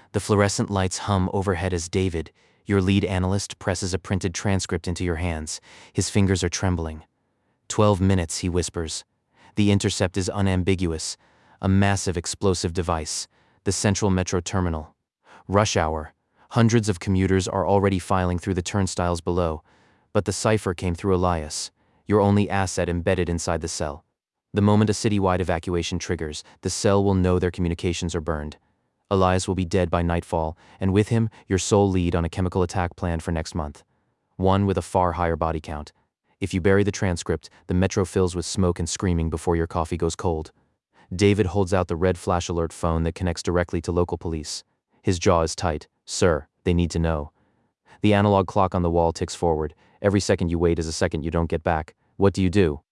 The fluorescent lights hum overhead as David, your lead analyst, presses a printed transcript into your hands. His fingers are trembling. 12 minutes, he whispers. The intercept is unambiguous. A massive explosive device. The Central Metro Terminal. Rush hour. Hundreds of commuters are already filing through the turnstiles below. But the cipher came through Elias, your only asset embedded inside the cell. The moment a citywide evacuation triggers, the cell will know their communications are burned. Elias will be dead by nightfall, and with him, your sole lead on a chemical attack planned for next month. One with a far higher body count. If you bury the transcript, the metro fills with smoke and screaming before your coffee goes cold. David holds out the red flash alert phone that connects directly to local police. His jaw is tight. Sir, they need to know. The analog clock on the wall ticks forward. Every second you wait is a second you don't get back. What do you do?